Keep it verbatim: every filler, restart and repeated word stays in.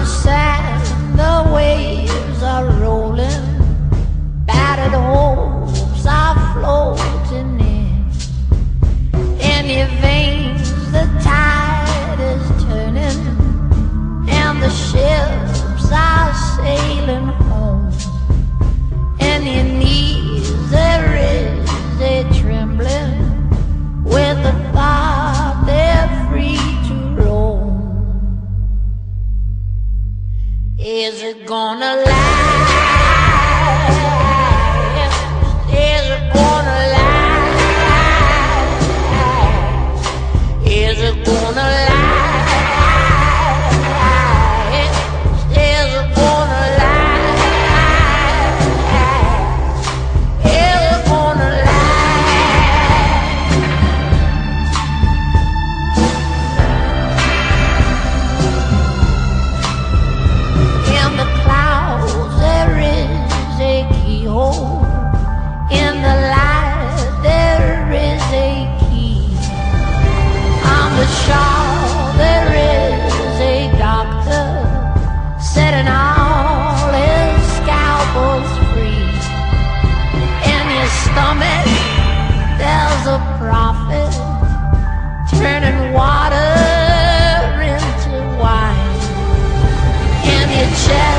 sand, the waves are rolling, battered hopes are floating in. In your veins the tide is turning, and the ships are sailing home. In your knees there is a trembling, with the thought they're free to roam. Is it gonna last? Is it gonna last? Is it gonna last? Is it gonna last? Is it gonna last? In the clouds there is a keyhole, in the light there is a key. On the shore there is a doctor, setting all his scalpels free. In your stomach there's a prophet, turning water into wine. In your chest